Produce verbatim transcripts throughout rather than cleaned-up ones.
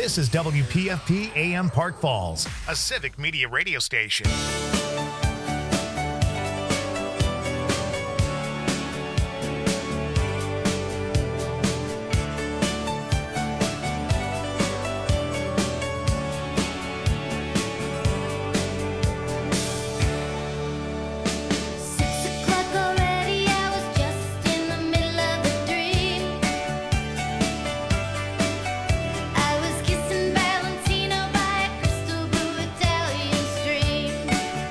This is W P F P A M Park Falls, a civic media radio station. I was kissing Valentino by a crystal blue Italian stream.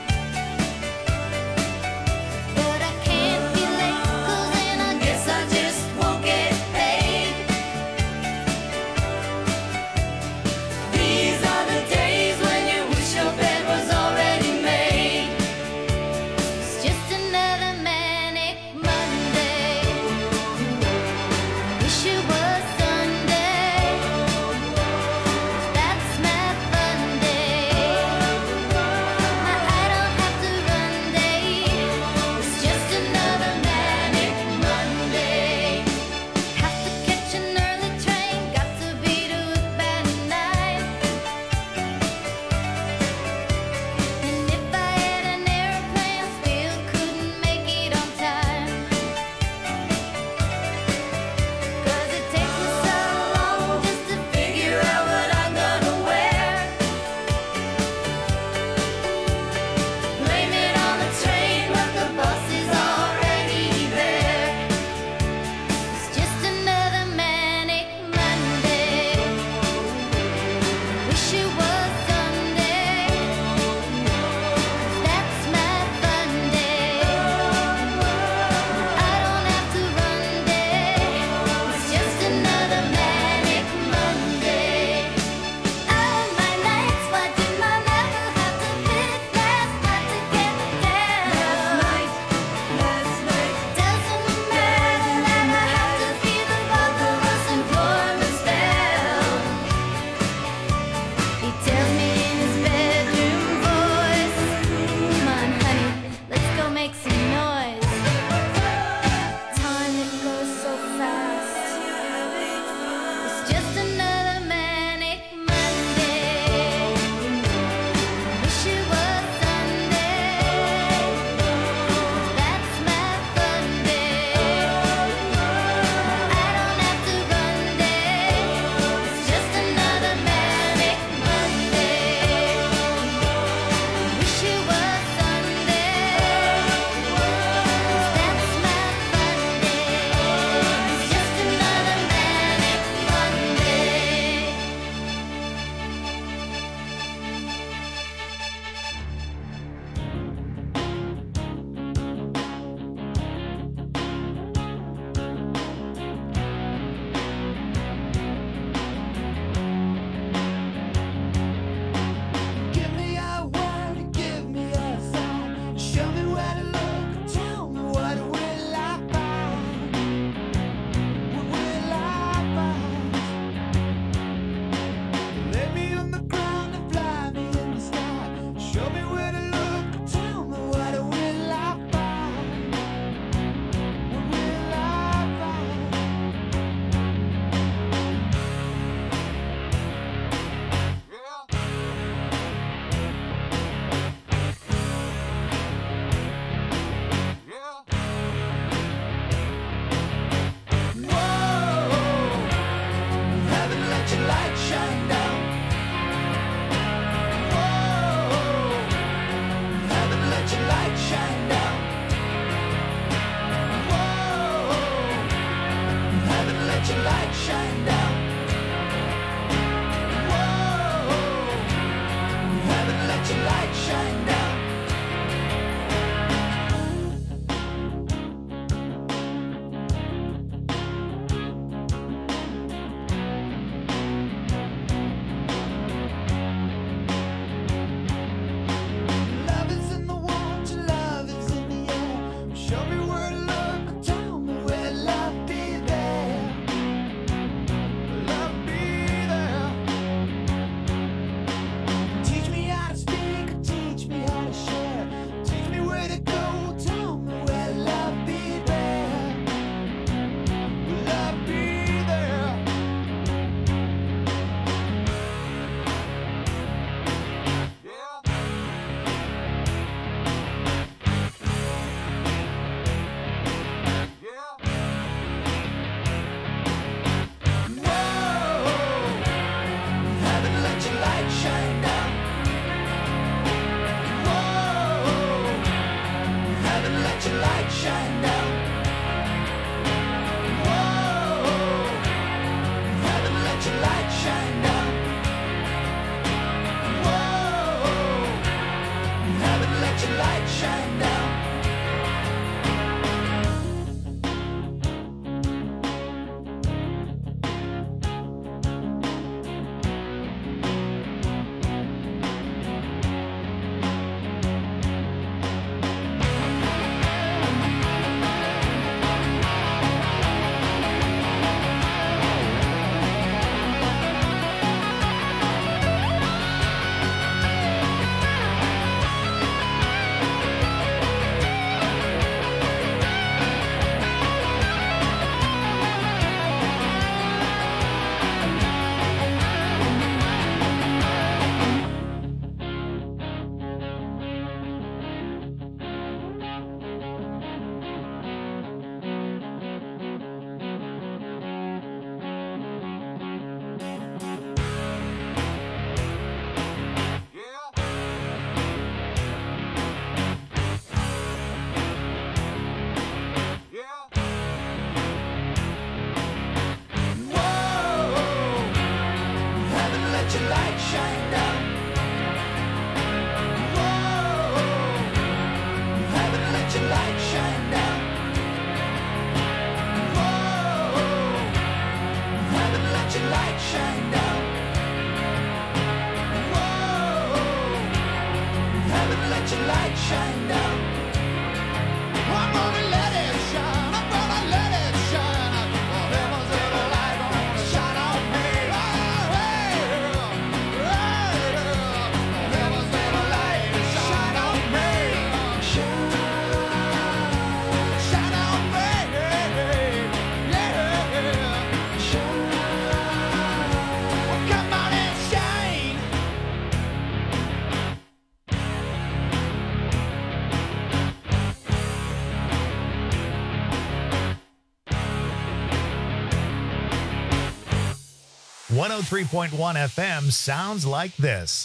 one oh three point one F M sounds like this.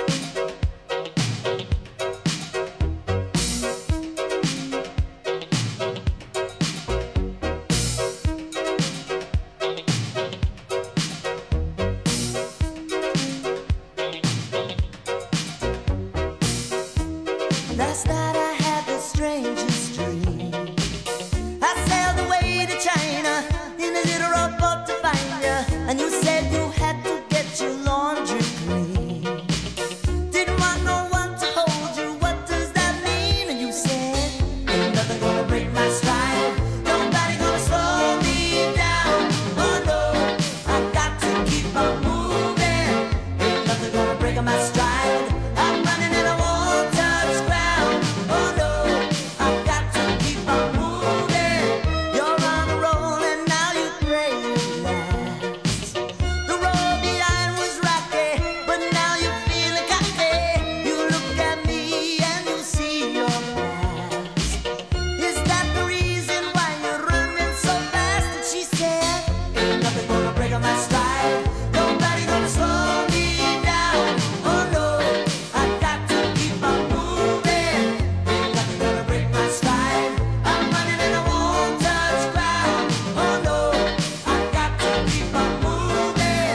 Last night I had the strangest dream. I sailed away to China in a little rowboat to find you, and you said you had to get your laundry clean. Didn't want no one to hold you. What does that mean? And you said, ain't nothing gonna break my stride. Nobody gonna slow me down. Oh no, I got to keep on moving. Ain't nothing gonna break my stride. I'm running and I won't touch ground. Oh no, I've got to keep on moving. You're on a roll and now you pray you last. The road behind was rocky, but now you're feeling cocky. You look at me and you see your past. Is that the reason why you're running so fast? And she said, ain't nothing gonna break my stride. Nobody gonna slow me down. Oh no, I've got to keep on moving. Ain't nothing gonna break my stride. I'm running and I won't touch ground. Oh no, I've got to keep on moving.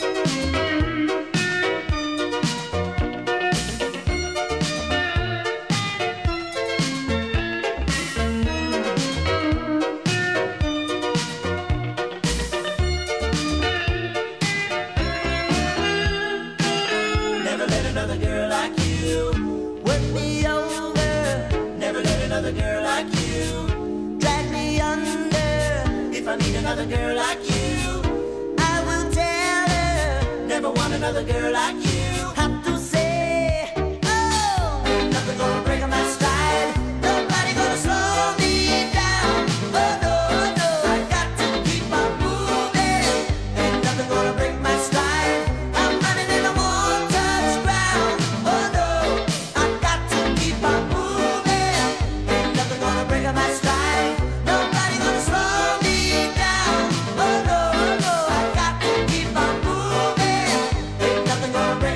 Never let another girl like you work me over. Never let another girl like you drag me under. If I meet another girl like you, I will tell her. Never want another girl like you. Have to say, oh, ain't nothing gonna break my stride. Nobody gonna slow me down. Oh no, no, I got to keep on moving. Ain't nothing gonna break my stride. I'm running and I won't touch ground. Oh no, I've got to keep on moving. Ain't nothing gonna break my stride. Nobody gonna slow me down. Oh no, no, I got to keep on moving. Ain't nothing gonna break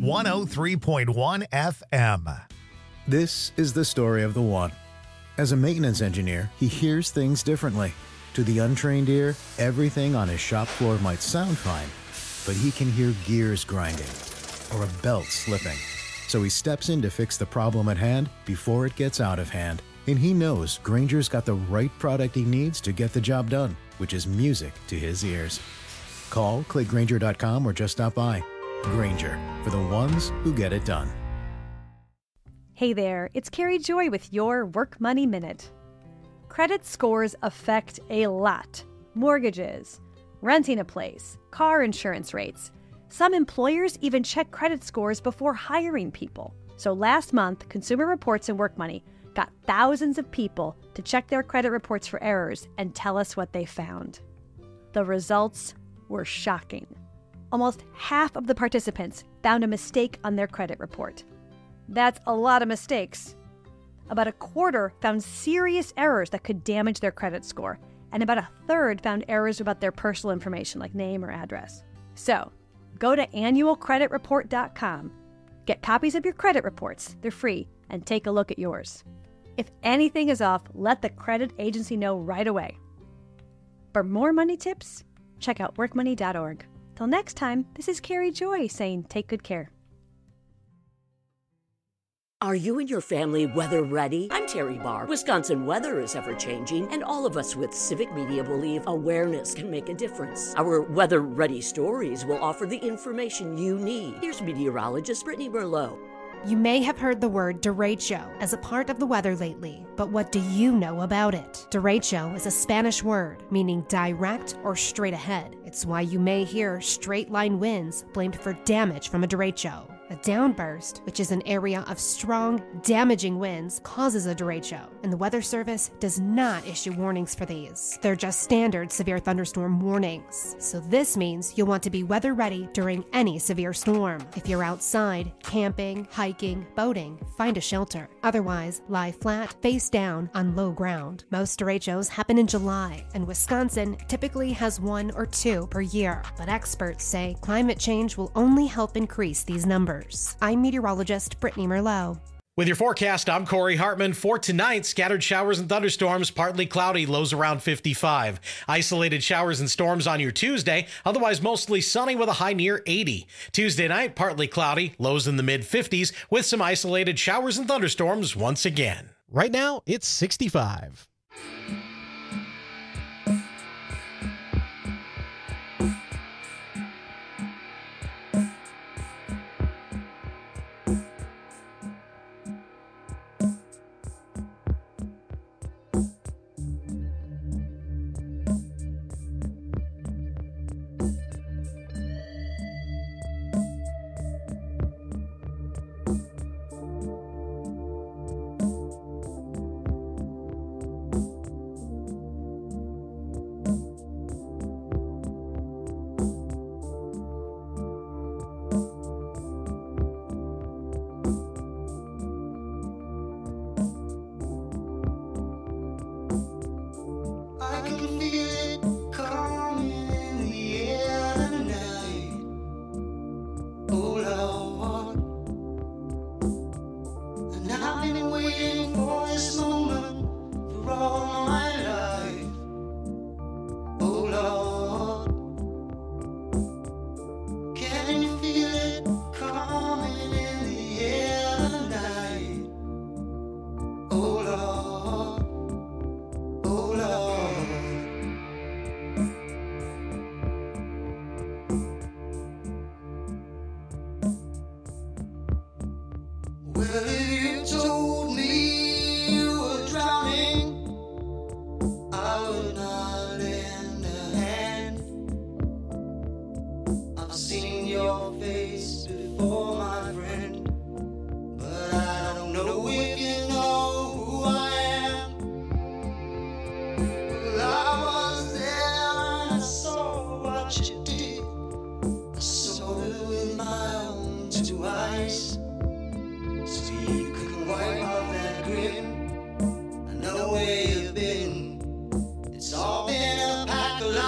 one oh three point one F M. This is the story of the one. As a maintenance engineer, he hears things differently. To the untrained ear, everything on his shop floor might sound fine, but he can hear gears grinding or a belt slipping. So he steps in to fix the problem at hand before it gets out of hand. And he knows Grainger's got the right product he needs to get the job done, which is music to his ears. Call, click Grainger dot com, or just stop by. Grainger, for the ones who get it done. Hey there, it's Carrie Joy with your Work Money Minute. Credit scores affect a lot. Mortgages, renting a place, car insurance rates. Some employers even check credit scores before hiring people. So last month, Consumer Reports and Work Money got thousands of people to check their credit reports for errors and tell us what they found. The results were shocking. Almost half of the participants found a mistake on their credit report. That's a lot of mistakes. About a quarter found serious errors that could damage their credit score, and about a third found errors about their personal information like name or address. So, go to annual credit report dot com, get copies of your credit reports, they're free, and take a look at yours. If anything is off, let the credit agency know right away. For more money tips, check out work money dot org. Till next time, this is Carrie Joy saying take good care. Are you and your family weather ready? I'm Terry Barr. Wisconsin weather is ever-changing, and all of us with Civic Media believe awareness can make a difference. Our Weather Ready stories will offer the information you need. Here's meteorologist Brittany Merlot. You may have heard the word derecho as a part of the weather lately, but what do you know about it? Derecho is a Spanish word meaning direct or straight ahead. It's why you may hear straight line winds blamed for damage from a derecho. A downburst, which is an area of strong, damaging winds, causes a derecho, and the Weather Service does not issue warnings for these. They're just standard severe thunderstorm warnings. So this means you'll want to be weather ready during any severe storm. If you're outside, camping, hiking, boating, find a shelter. Otherwise, lie flat, face down, on low ground. Most derechos happen in July, and Wisconsin typically has one or two per year. But experts say climate change will only help increase these numbers. I'm meteorologist Brittany Merlot. With your forecast, I'm Corey Hartman. For tonight, scattered showers and thunderstorms, partly cloudy, lows around fifty-five. Isolated showers and storms on your Tuesday, otherwise mostly sunny with a high near eighty. Tuesday night, partly cloudy, lows in the mid fifties, with some isolated showers and thunderstorms once again. Right now, it's sixty-five.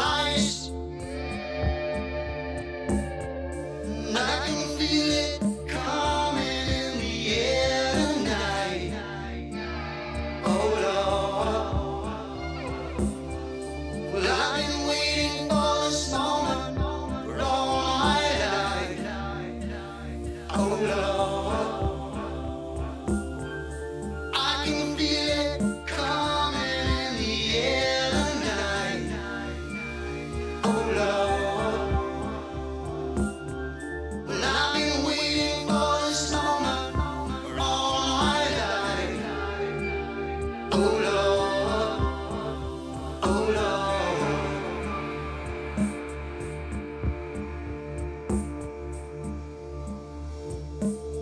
I can feel it Oh,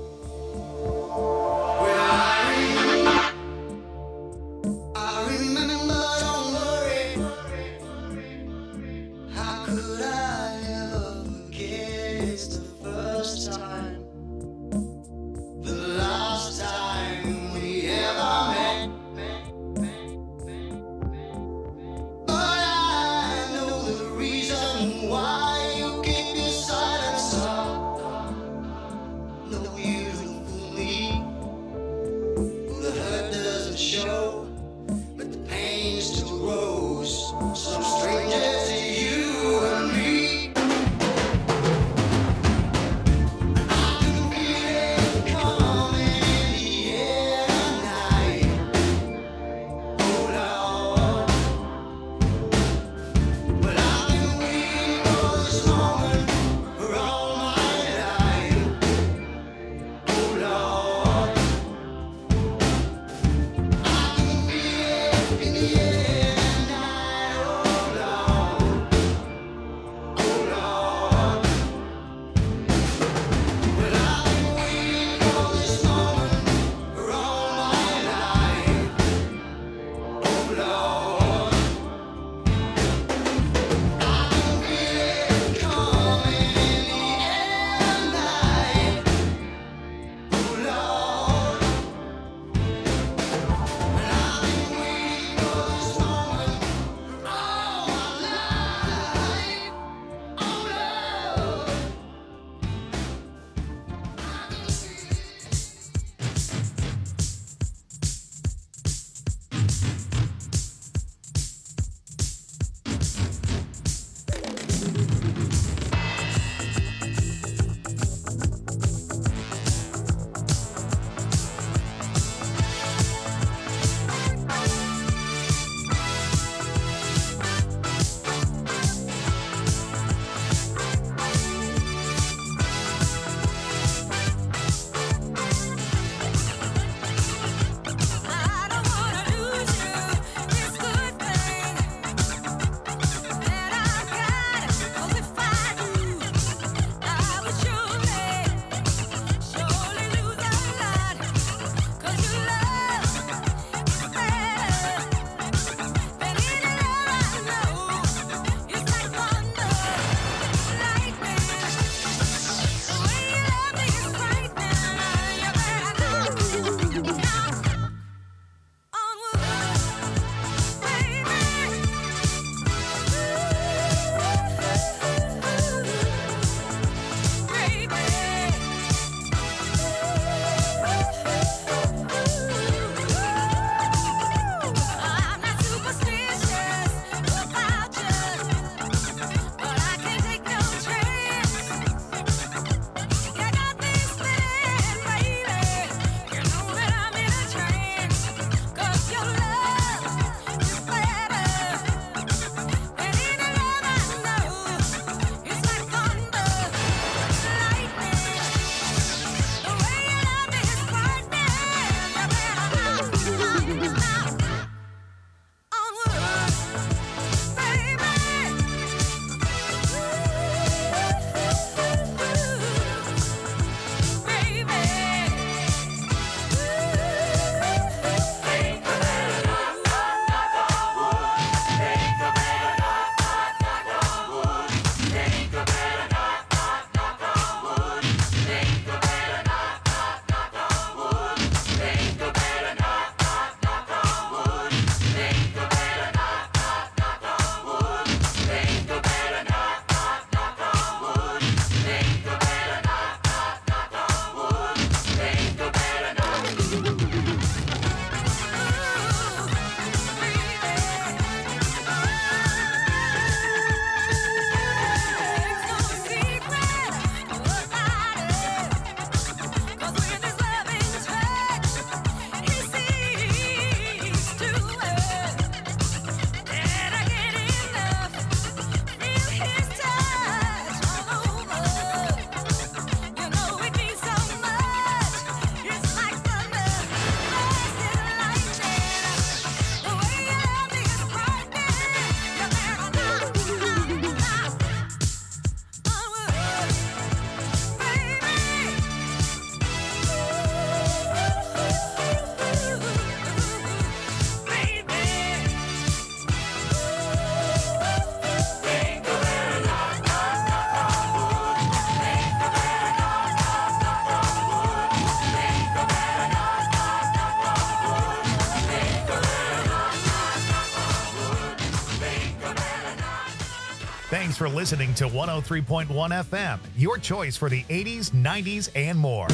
for listening to one oh three point one F M, your choice for the eighties, nineties, and more.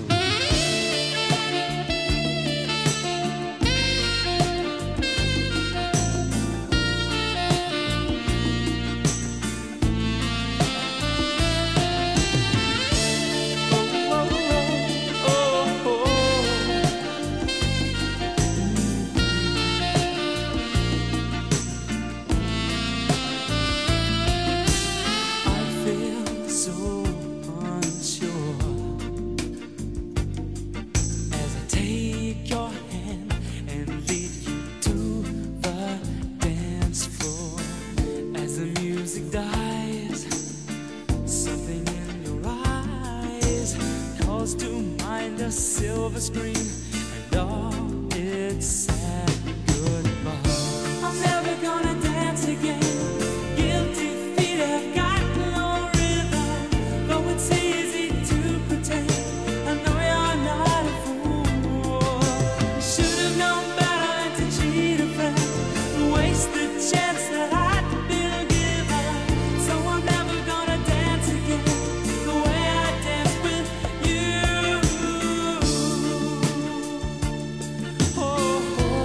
Silver screen and all its sad goodbye. I'm never gonna dance again. Guilty feet have got no rhythm. Though it's easy to pretend, I know you're not a fool. You should have known better than to cheat a friend, waste the chance that I'd been given. So I'm never gonna dance again the way I danced with you. Oh, oh.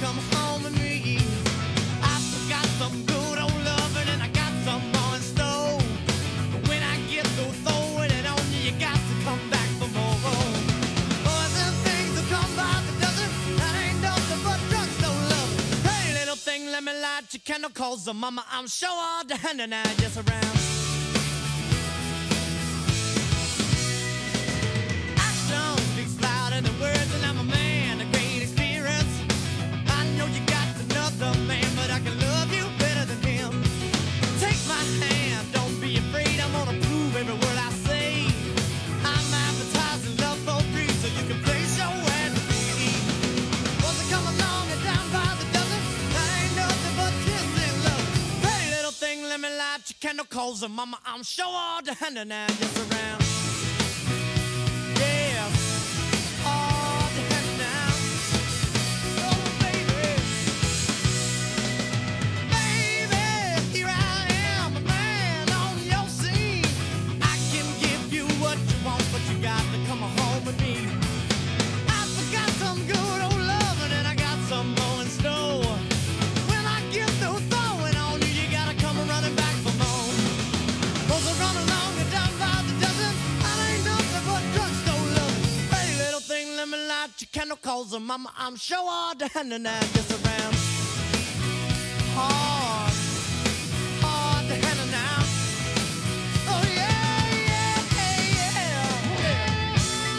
come home with me. I forgot some good old loving and I got some more in store. But when I get through throwing it on you, you got to come back for more. Boys and things will come by the dozen. That ain't nothing but drugstore love. Hey, little thing, let me light your candle, cause the mama, I'm sure all the hand and I just around. Action speaks louder than words, and I'm a man of great experience. I know you got another man, but I can love you better than him. Take my hand, don't be afraid, I'm gonna prove every word I say. I'm advertising love for free, so you can place your hand to me. Once I come along and down by the dozen, that ain't nothing but kiss and love. Hey, little thing, let me light your candle, cause the mama, I'm sure all the hand and I just around. Yeah, all the hand now. Oh, baby. Baby, here I am, a man on your scene. I can give you what you want, but you got to come home with me. I forgot some good old loving and I got some more in store. When I get through throwing on you, you gotta come running back for more. Cause I run along and down by the dozen. I ain't nothing but drugstore loving. Hey, little thing, let me light your candle, cause the mama, I'm sure all the hand and I just around. Hard, hard to handle now. Oh yeah, yeah, yeah, yeah.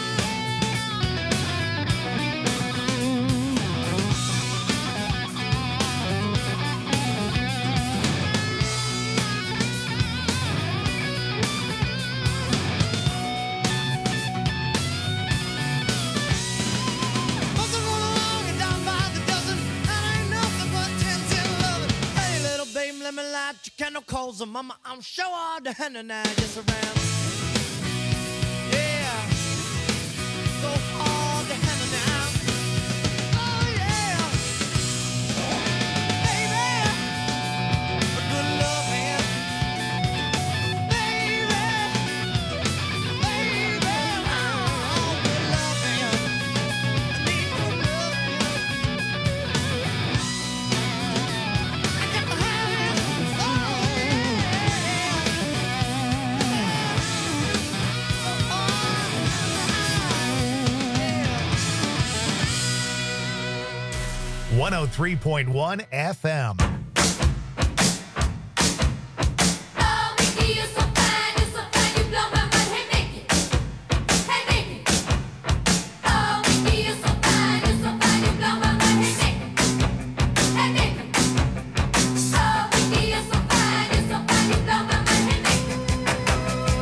Once I run along and down by the dozen, that ain't nothing but ten, ten loving. Hey, little babe, let me light your candle, cause the mama, I'm sure all the hand and I just around. Yeah, so hard to handle now. Oh yeah, baby, a good loving, baby, baby, oh, good loving. I need good loving. I got to have it. Oh one oh three point one F M. Oh, Mickey, you're so fine, you're so fine, you blow my mind. Hey, Mickey, hey, Mickey. Oh, Mickey, you're so fine, you're so fine, you blow my mind. Hey, Mickey, hey, Mickey. Oh, Mickey, you're so fine, you're so fine, you blow my mind. Hey, Mickey.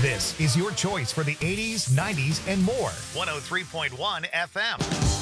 This is your choice for the eighties, nineties, and more. one oh three point one F M.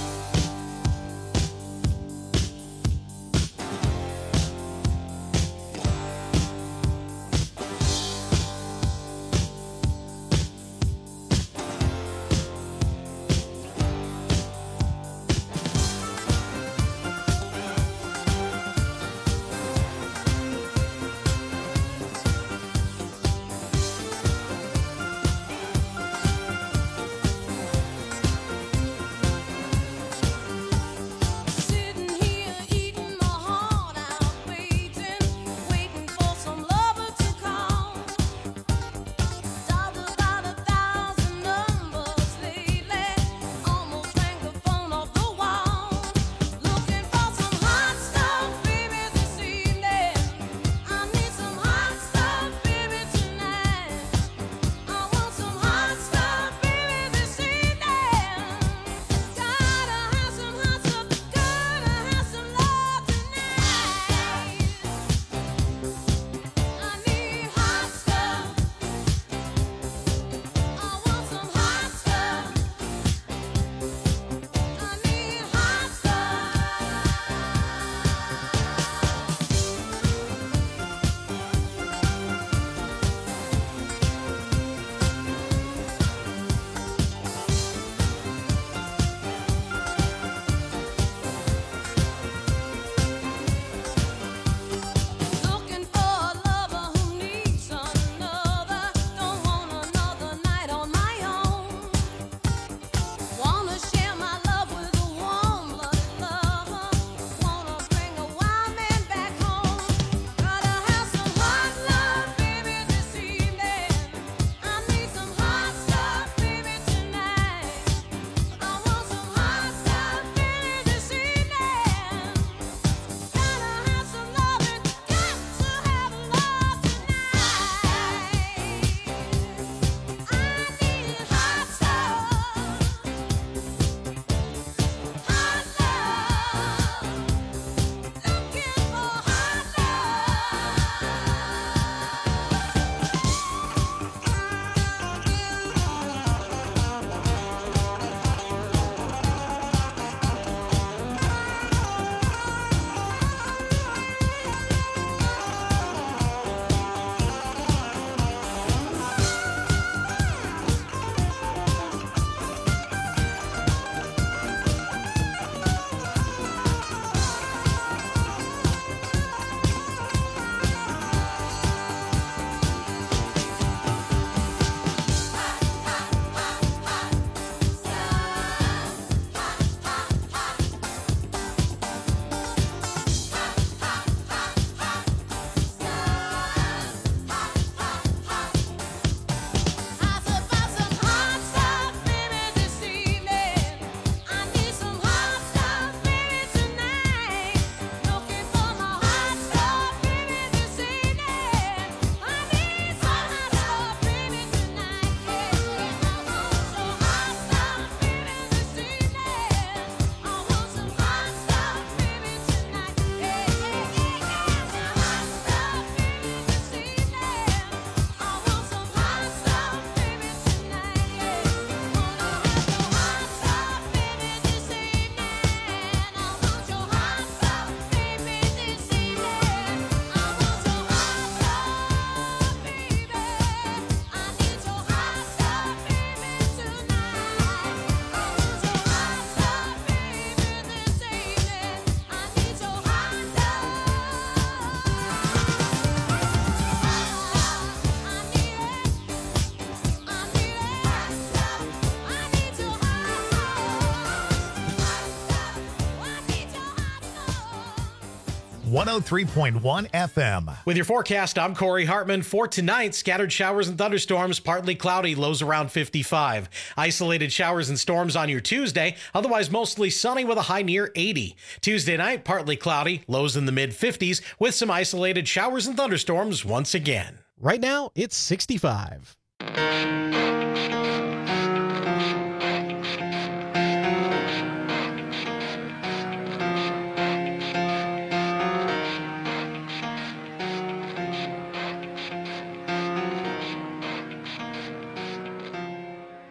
one oh three point one F M. With your forecast, I'm Corey Hartman. For tonight, scattered showers and thunderstorms, partly cloudy, lows around fifty-five. Isolated showers and storms on your Tuesday, otherwise mostly sunny with a high near eighty. Tuesday night, partly cloudy, lows in the mid fifties, with some isolated showers and thunderstorms once again. Right now, it's sixty-five.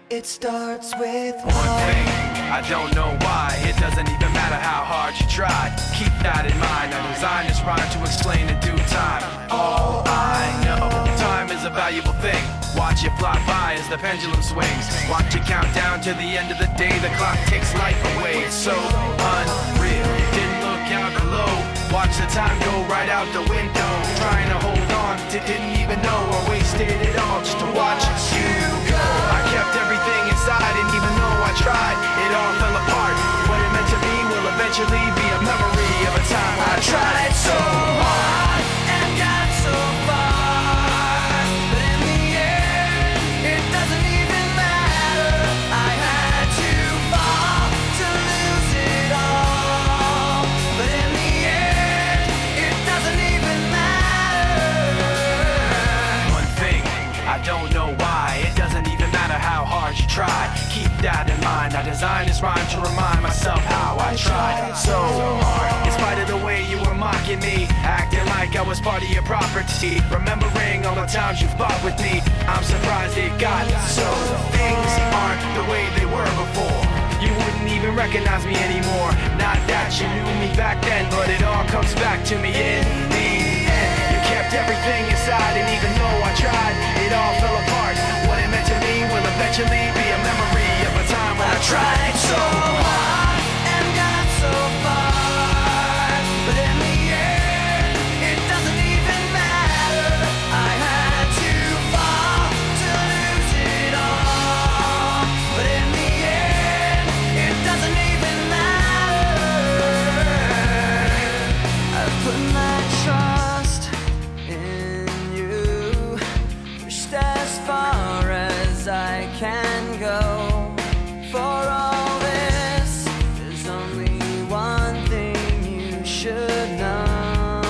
It starts with one thing, I don't know why. It doesn't even matter how hard you try. Keep that in mind. I designed this rhyme to explain in due time. All I know, time is a valuable thing. Watch it fly by as the pendulum swings. Watch it count down to the end of the day. The clock takes life away. It's so unreal. Didn't look out below. Watch the time go right out the window. Trying to hold on to didn't even know or wasted it all just to watch you go. I kept everything inside and even though I tried, it all fell apart. What it meant to be will eventually be a memory of a time I tried so hard and got so far. But in the end, it doesn't even matter. I had to fall to lose it all. But in the end, it doesn't even matter. One thing, I don't know why. It doesn't even matter how hard you try. Keep that in mind. I designed this rhyme to remind myself how I tried so hard. In spite of the way you were mocking me, acting like I was part of your property, remembering all the times you fought with me, I'm surprised it got so. Things aren't the way they were before. You wouldn't even recognize me anymore. Not that you knew me back then, but it all comes back to me in the end. You kept everything inside, and even though I tried, it all fell apart. What it meant to me will eventually be a memory of a time when I tried so hard and got so far. But in the end, it doesn't even matter. I had to fall to lose it all. But in the end, it doesn't even matter. I've put my trust in you, pushed as far as I can go. For all this, there's only one thing you should know.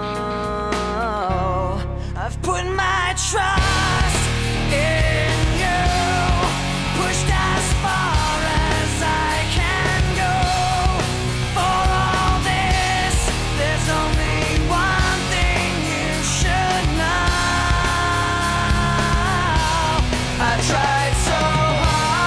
I've put my trust in you, pushed as far as I can go. For all this, there's only one thing you should know. I tried so hard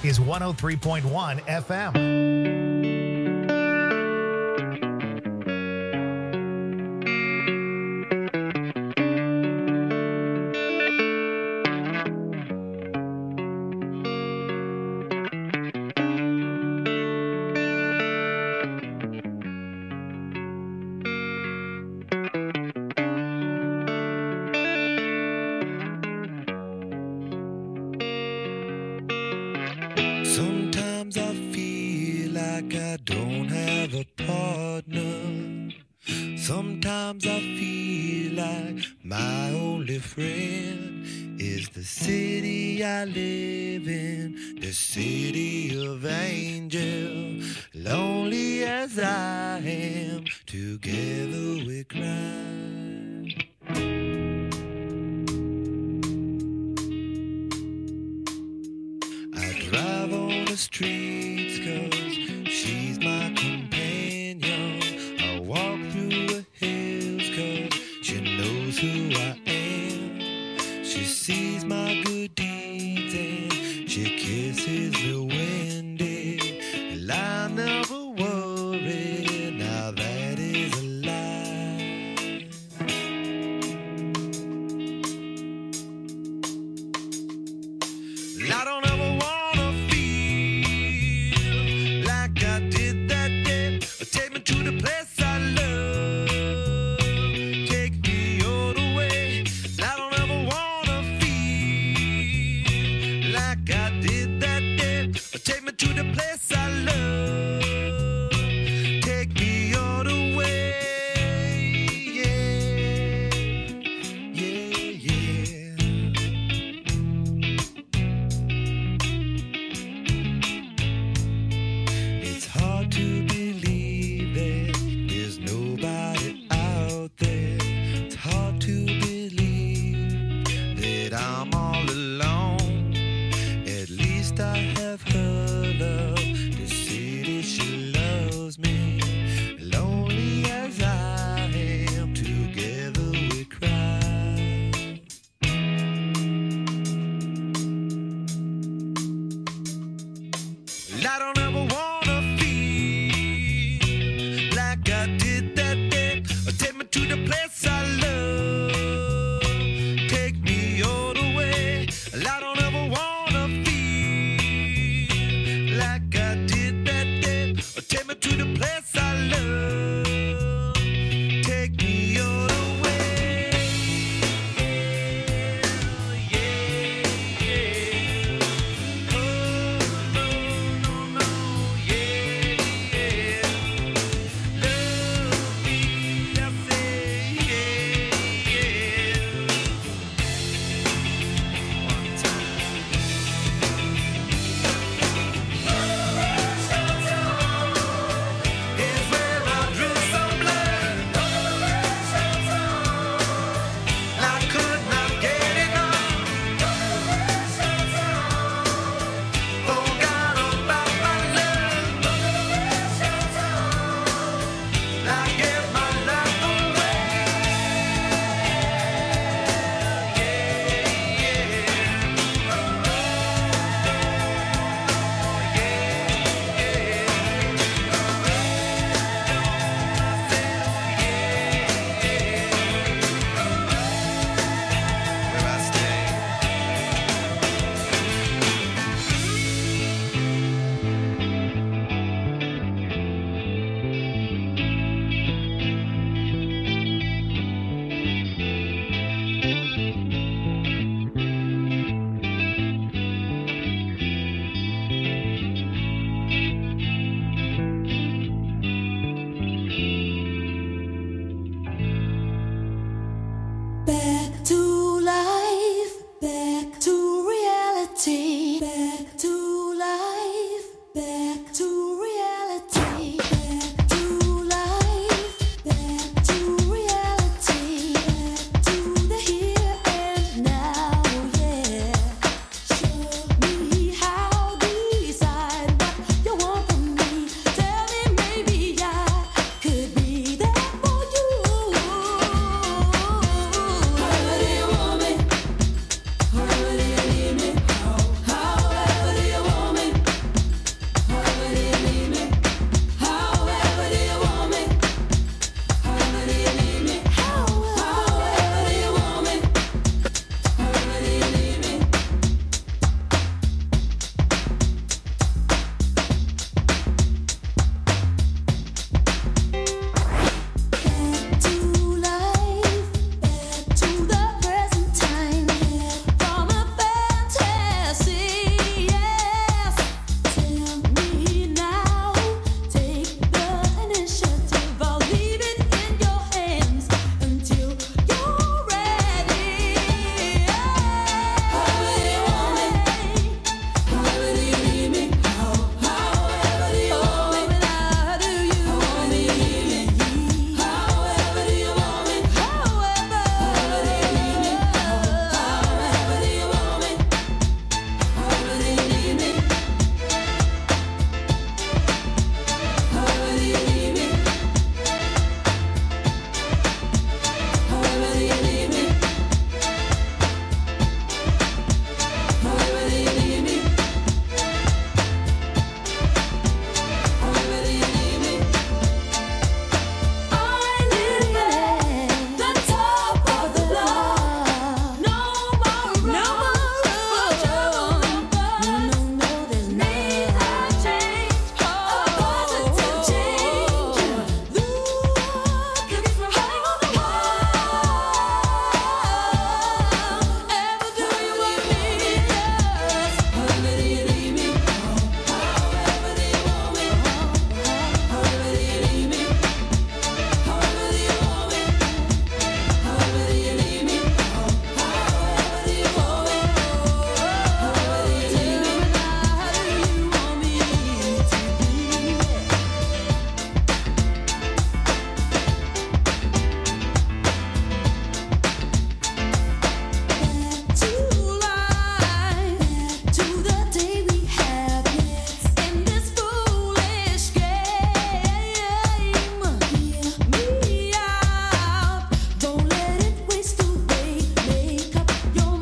is one oh three point one F M. Sometimes I feel like I don't have a partner. Sometimes I feel like my only friend is the city I live in, the city of angel. Lonely as I am, together we cry. I drive on the street